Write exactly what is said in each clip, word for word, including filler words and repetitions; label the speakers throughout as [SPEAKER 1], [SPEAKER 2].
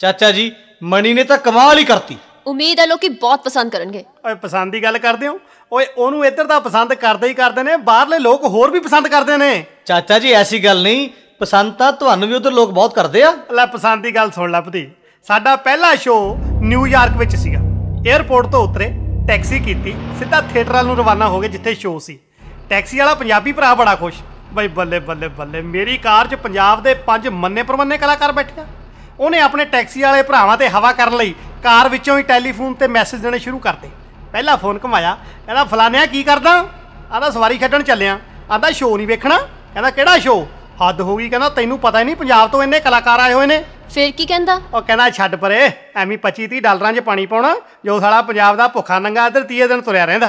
[SPEAKER 1] ਚਾਚਾ ਜੀ ਮਣੀ ਨੇ ਤਾਂ ਕਮਾਲ ਹੀ ਕਰਤੀ।
[SPEAKER 2] ਉਮੀਦ ਹੈ ਲੋਕੀ ਬਹੁਤ ਪਸੰਦ ਕਰਨਗੇ।
[SPEAKER 3] ਓਏ ਪਸੰਦ ਦੀ ਗੱਲ ਕਰਦੇ ਹੋ? ਓਏ ਉਹਨੂੰ ਇੱਧਰ ਦਾ ਪਸੰਦ ਕਰਦੇ ਹੀ ਕਰਦੇ ਨੇ, ਬਾਹਰਲੇ ਲੋਕ ਹੋਰ ਵੀ ਪਸੰਦ ਕਰਦੇ ਨੇ।
[SPEAKER 1] ਚਾਚਾ ਜੀ ਐਸੀ ਗੱਲ ਨਹੀਂ, ਪਸੰਦ ਤਾਂ ਤੁਹਾਨੂੰ ਵੀ ਉਧਰ ਲੋਕ ਬਹੁਤ ਕਰਦੇ ਆ।
[SPEAKER 3] ਲੈ ਪਸੰਦ ਦੀ ਗੱਲ ਸੁਣ ਲੈ ਭਤੀ, ਸਾਡਾ ਪਹਿਲਾ ਸ਼ੋਅ ਨਿਊਯਾਰਕ ਵਿੱਚ ਸੀਗਾ। ਏਅਰਪੋਰਟ ਤੋਂ ਉਤਰੇ, ਟੈਕਸੀ ਕੀਤੀ, ਸਿੱਧਾ ਥੀਏਟਰ ਵੱਲ ਨੂੰ ਰਵਾਨਾ ਹੋ ਗਏ ਜਿੱਥੇ ਸ਼ੋਅ ਸੀ। ਟੈਕਸੀ ਵਾਲਾ ਪੰਜਾਬੀ ਭਰਾ ਬੜਾ ਖੁਸ਼, ਬਈ ਬੱਲੇ ਬੱਲੇ ਬੱਲੇ, ਮੇਰੀ ਕਾਰ 'ਚ ਪੰਜਾਬ ਦੇ ਪੰਜ ਮੰਨੇ ਪ੍ਰਮੰਨੇ ਕਲਾਕਾਰ ਬੈਠੇ ਆ। ਉਹਨੇ ਆਪਣੇ ਟੈਕਸੀ ਵਾਲੇ ਭਰਾਵਾਂ ਤੇ ਹਵਾ ਕਰਨ ਲਈ ਕਾਰ ਵਿੱਚੋਂ ਹੀ ਟੈਲੀਫੋਨ ਤੇ ਮੈਸੇਜ ਦੇਣੇ ਸ਼ੁਰੂ ਕਰਤੇ। ਪਹਿਲਾ ਫੋਨ ਘੁਮਾਇਆ, ਕਹਿੰਦਾ ਫਲਾਨਿਆ ਕੀ ਕਰਦਾ? ਆਂਦਾ ਸਵਾਰੀ ਛੱਡਣ ਚੱਲਿਆ। ਆਂਦਾ ਸ਼ੋਅ ਨਹੀਂ ਵੇਖਣਾ? ਕਹਿੰਦਾ ਕਿਹੜਾ ਸ਼ੋਅ? ਹੱਦ ਹੋ ਗਈ, ਕਹਿੰਦਾ ਤੈਨੂੰ ਪਤਾ ਹੀ ਨਹੀਂ ਪੰਜਾਬ ਤੋਂ ਇੰਨੇ ਕਲਾਕਾਰ ਆਏ ਹੋਏ ਨੇ।
[SPEAKER 2] ਫਿਰ ਕੀ ਕਹਿੰਦਾ?
[SPEAKER 3] ਉਹ ਕਹਿੰਦਾ ਛੱਡ ਪਰੇ, ਐਵੇਂ ਪੱਚੀ ਤੀਹ ਡਾਲਰਾਂ 'ਚ ਪਾਣੀ ਪਾਉਣਾ, ਜੋ ਸਾਲਾ ਪੰਜਾਬ ਦਾ ਭੁੱਖਾ ਨੰਗਾ ਇੱਧਰ ਤੀਏ ਦਿਨ ਤੁਰਿਆ ਰਹਿੰਦਾ।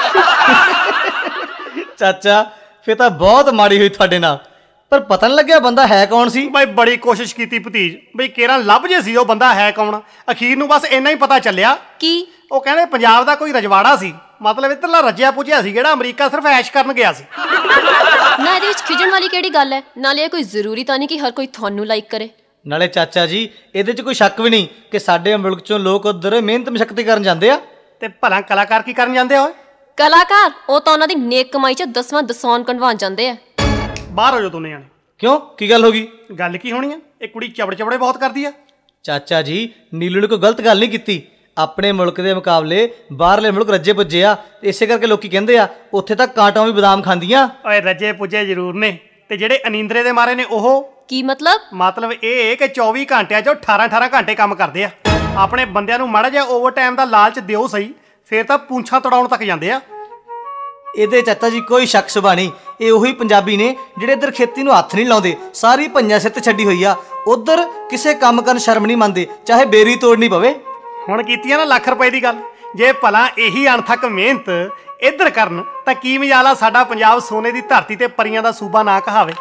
[SPEAKER 1] ਚਾਚਾ ਫਿਰ ਤਾਂ ਬਹੁਤ ਮਾੜੀ ਹੋਈ ਤੁਹਾਡੇ ਨਾਲ, ਪਰ ਪਤਾ ਨਹੀਂ ਲੱਗਿਆ ਬੰਦਾ ਹੈ ਕੌਣ ਸੀ।
[SPEAKER 3] ਬਈ ਬੜੀ ਕੋਸ਼ਿਸ਼ ਕੀਤੀ ਭਤੀਜ, ਬਈ ਕੇਰਾਂ ਲੱਭ ਜੇ ਸੀ ਉਹ ਬੰਦਾ ਹੈ ਕੌਣ। ਅਖੀਰ ਨੂੰ ਬਸ ਇੰਨਾ ਹੀ ਪਤਾ ਚੱਲਿਆ।
[SPEAKER 2] ਕੀ?
[SPEAKER 3] ਉਹ ਕਹਿੰਦੇ ਪੰਜਾਬ ਦਾ ਕੋਈ ਰਜਵਾੜਾ ਸੀ, ਮਤਲਬ ਇੱਧਰਲਾ ਰੱਜਿਆ ਪੁੱਜਿਆ ਸੀ ਜਿਹੜਾ ਅਮਰੀਕਾ ਸਿਰਫ ਐਸ਼ ਕਰਨ ਗਿਆ ਸੀ।
[SPEAKER 2] ਨਾ ਇਹਦੇ ਵਿੱਚ ਖਿਜਣ ਵਾਲੀ ਕਿਹੜੀ ਗੱਲ ਹੈ? ਨਾਲੇ ਇਹ ਕੋਈ ਜ਼ਰੂਰੀ ਤਾਂ ਨਹੀਂ ਕਿ ਹਰ ਕੋਈ ਤੁਹਾਨੂੰ ਲਾਈਕ ਕਰੇ।
[SPEAKER 1] ਨਾਲੇ ਚਾਚਾ ਜੀ ਇਹਦੇ 'ਚ ਕੋਈ ਸ਼ੱਕ ਵੀ ਨਹੀਂ ਕਿ ਸਾਡੇ ਮੁਲਕ 'ਚੋਂ ਲੋਕ ਉੱਧਰ ਮਿਹਨਤ ਮਸ਼ੱਕਤ ਕਰਨ ਜਾਂਦੇ ਆ।
[SPEAKER 3] ਤੇ ਭਲਾ ਕਲਾਕਾਰ ਕੀ ਕਰਨ ਜਾਂਦੇ ਆ? ਓਏ
[SPEAKER 2] ਕਲਾਕਾਰ ਉਹ ਤਾਂ ਉਹਨਾਂ ਦੀ ਨੇਕ ਕਮਾਈ 'ਚ ਦਸਵਾਂ ਦਸਾਉਣ ਕਢਵਾਉਣ ਜਾਂਦੇ ਆ।
[SPEAKER 3] ਬਾਹਰ ਹੋ ਜਾਓ ਦੋਨੇ ਜਾਣੇ।
[SPEAKER 1] ਕਿਉਂ, ਕੀ ਗੱਲ ਹੋ ਗਈ?
[SPEAKER 3] ਗੱਲ ਕੀ ਹੋਣੀ ਆ? ਇਹ ਕੁੜੀ ਚਬੜ ਚਬੜੇ ਬਹੁਤ ਕਰਦੀ ਆ।
[SPEAKER 1] ਚਾਚਾ ਜੀ ਨੀਲੂ ਨੇ ਕੋਈ ਗਲਤ ਗੱਲ ਨਹੀਂ ਕੀਤੀ। ਆਪਣੇ ਮੁਲਕ ਦੇ ਮੁਕਾਬਲੇ ਬਾਹਰਲੇ ਮੁਲਕ ਰੱਜੇ ਪੁੱਜੇ ਆ, ਇਸੇ ਕਰਕੇ ਲੋਕੀ ਕਹਿੰਦੇ ਆ ਉੱਥੇ ਤਾਂ ਕਾਂਟਾਂ ਵੀ ਬਦਾਮ ਖਾਂਦੀਆਂ।
[SPEAKER 3] ਓਏ ਰੱਜੇ ਪੁੱਜੇ ਜ਼ਰੂਰ ਨੇ, ਤੇ ਜਿਹੜੇ ਅਨੀਂਦਰੇ ਦੇ ਮਾਰੇ ਨੇ ਉਹ।
[SPEAKER 2] ਕੀ ਮਤਲਬ?
[SPEAKER 3] ਮਤਲਬ ਇਹ ਕਿ ਚੌਵੀ ਘੰਟਿਆਂ 'ਚੋਂ ਅਠਾਰਾਂ ਅਠਾਰਾਂ ਘੰਟੇ ਕੰਮ ਕਰਦੇ ਆ। ਆਪਣੇ ਬੰਦਿਆਂ ਨੂੰ ਮਾੜਾ ਜਿਹਾ ਓਵਰ ਟਾਈਮ ਦਾ ਲਾਲਚ ਦਿਓ ਸਹੀ, ਫੇਰ ਤਾਂ ਪੂੰਛਾਂ ਤੜਾਉਣ ਤੱਕ ਜਾਂਦੇ ਆ।
[SPEAKER 1] ਇਹਦੇ ਚਾਚਾ ਜੀ ਕੋਈ ਸ਼ੱਕ ਸ਼ੁਬਾ ਨਹੀਂ, ਇਹ ਉਹੀ ਪੰਜਾਬੀ ਨੇ ਜਿਹੜੇ ਇੱਧਰ ਖੇਤੀ ਨੂੰ ਹੱਥ ਨਹੀਂ ਲਾਉਂਦੇ, ਸਾਰੀ ਪੰਜਾਂ ਸਿਰ ਤੇ ਛੱਡੀ ਹੋਈ ਆ। ਉੱਧਰ ਕਿਸੇ ਕੰਮ ਕਰਨ ਸ਼ਰਮ ਨਹੀਂ ਮੰਨਦੇ, ਚਾਹੇ ਬੇਰੀ ਤੋੜਨੀ ਪਵੇ। ਹੁਣ ਕੀਤੀ ਆ ਨਾ ਲੱਖ ਰੁਪਏ ਦੀ ਗੱਲ, ਜੇ ਭਲਾ ਇਹੀ ਅਣਥੱਕ ਮਿਹਨਤ ਇੱਧਰ ਕਰਨ ਤਾਂ ਕੀ ਮਜਾਲਾ ਸਾਡਾ ਪੰਜਾਬ ਸੋਨੇ ਦੀ ਧਰਤੀ ਤੇ ਪਰੀਆਂ ਦਾ ਸੂਬਾ ਨਾ ਕਹਾਵੇ।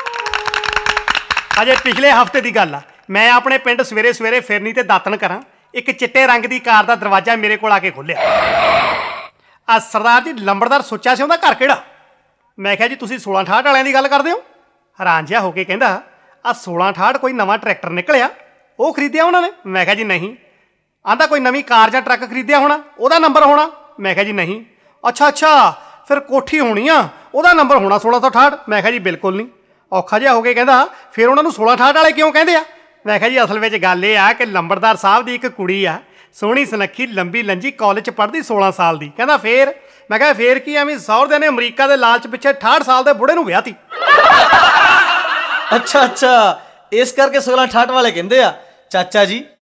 [SPEAKER 1] ਅਜੇ ਪਿਛਲੇ ਹਫ਼ਤੇ ਦੀ ਗੱਲ ਆ, ਮੈਂ ਆਪਣੇ ਪਿੰਡ ਸਵੇਰੇ ਸਵੇਰੇ ਫਿਰਨੀ ਤੇ ਦਾਤਣ ਕਰਾਂ, ਇੱਕ ਚਿੱਟੇ ਰੰਗ ਦੀ ਕਾਰ ਦਾ ਦਰਵਾਜ਼ਾ ਮੇਰੇ ਕੋਲ ਆ ਕੇ ਖੋਲ੍ਹਿਆ। ਆ ਸਰਦਾਰ ਜੀ ਲੰਬੜਦਾਰ ਸੋਚਿਆ ਸੀ ਉਹਦਾ ਘਰ ਕਿਹੜਾ। ਮੈਂ ਕਿਹਾ ਜੀ ਤੁਸੀਂ ਸੋਲਾਂ ਅਠਾਹਠ ਵਾਲਿਆਂ ਦੀ ਗੱਲ ਕਰਦੇ ਹੋ? ਹੈਰਾਨ ਜਿਹਾ ਹੋ ਕੇ ਕਹਿੰਦਾ ਆ ਸੋਲਾਂ ਅਠਾਹਠ ਕੋਈ ਨਵਾਂ ਟਰੈਕਟਰ ਨਿਕਲਿਆ, ਉਹ ਖਰੀਦਿਆ ਉਹਨਾਂ ਨੇ? ਮੈਂ ਕਿਹਾ ਜੀ ਨਹੀਂ। ਆਂਦਾ ਕੋਈ ਨਵੀਂ ਕਾਰ ਜਾਂ ਟਰੱਕ ਖਰੀਦਿਆ ਹੋਣਾ, ਉਹਦਾ ਨੰਬਰ ਹੋਣਾ? ਮੈਂ ਕਿਹਾ ਜੀ ਨਹੀਂ। ਅੱਛਾ ਅੱਛਾ ਫਿਰ ਕੋਠੀ ਹੋਣੀ ਆ, ਉਹਦਾ ਨੰਬਰ ਹੋਣਾ ਸੋਲਾਂ ਸੌ ਅਠਾਹਠ? ਮੈਂ ਕਿਹਾ ਜੀ ਬਿਲਕੁਲ ਨਹੀਂ। ਔਖਾ ਜਿਹਾ ਹੋ ਕੇ ਕਹਿੰਦਾ ਫਿਰ ਉਹਨਾਂ ਨੂੰ ਸੋਲਾਂ ਅਠਾਹਠ ਵਾਲੇ ਕਿਉਂ ਕਹਿੰਦੇ ਆ? ਮੈਂ ਕਿਹਾ ਜੀ ਅਸਲ ਵਿੱਚ ਗੱਲ ਇਹ ਆ ਕਿ ਲੰਬੜਦਾਰ ਸਾਹਿਬ ਦੀ ਇੱਕ ਕੁੜੀ ਆ, ਸੋਹਣੀ ਸੁਨੱਖੀ ਲੰਬੀ ਲੰਜੀ, ਕਾਲਜ 'ਚ ਪੜ੍ਹਦੀ, ਸੋਲਾਂ ਸਾਲ ਦੀ। ਕਹਿੰਦਾ ਫੇਰ? ਮੈਂ ਕਿਹਾ ਫੇਰ ਕੀ, ਐਵੇਂ ਸਹੁਰਿਆਂ ਨੇ ਅਮਰੀਕਾ ਦੇ ਲਾਲਚ ਪਿੱਛੇ ਅਠਾਹਠ ਸਾਲ ਦੇ ਬੁੜੇ ਨੂੰ ਵਿਆਹ ਤੀ। ਅੱਛਾ ਅੱਛਾ ਇਸ ਕਰਕੇ ਸੋਲਾਂ ਅਠਾਹਠ ਵਾਲੇ ਕਹਿੰਦੇ ਆ। ਚਾਚਾ ਜੀ